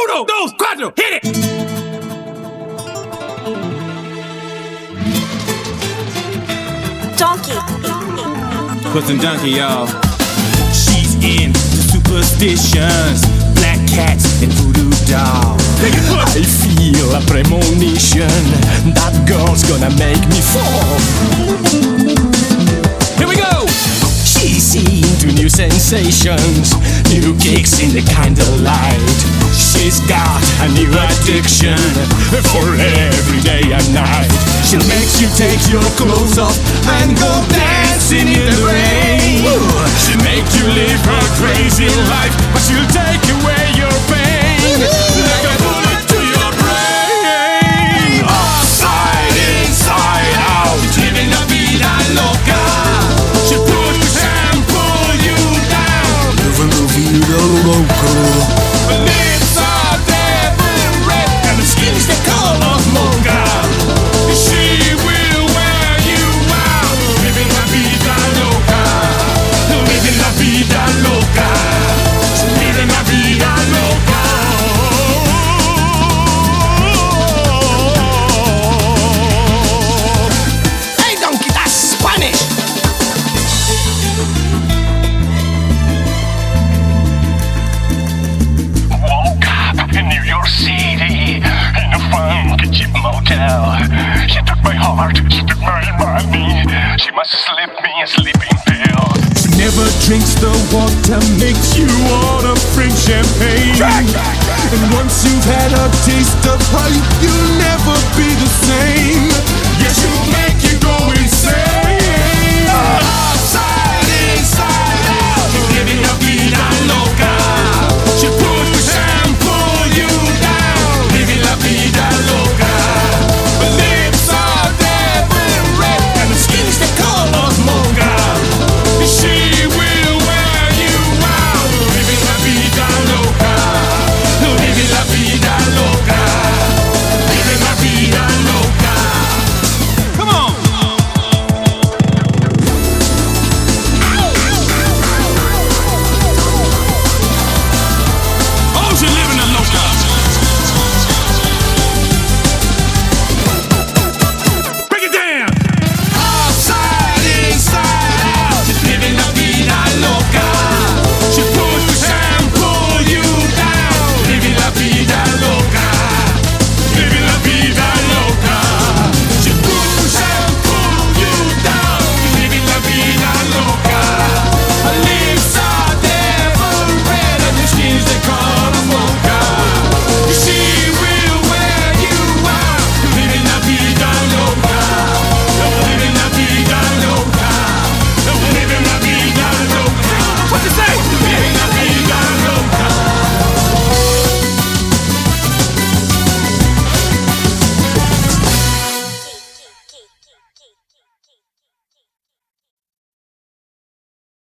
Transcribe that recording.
Uno, dos, cuatro, hit it! Donkey. Put some donkey, y'all. She's into superstitions, black cats and voodoo dolls. I feel a premonition that girl's gonna make me fall. Here we go! She's into new sensations, new kicks in the candlelight. She's got a new addiction for every day and night. She'll make you take your clothes off and go dancing in the rain. She'll make you live her crazy life, but she'll take away your pain like a bullet to your brain. Upside, inside out, living la vida loca. She'll push and pull you down. Living la vida loca. Lips are devil red and the skin's the color of mocha. She will wear you out. Living la vida loca. Living la vida loca. Living la vida loca. Hey donkey, that's Spanish. Woke up in New York City in a funky cheap motel. She took my heart, she took my money. She must slip me a sleeping pill. She never drinks the water, makes you wanna drink champagne. And once you've had a taste of her,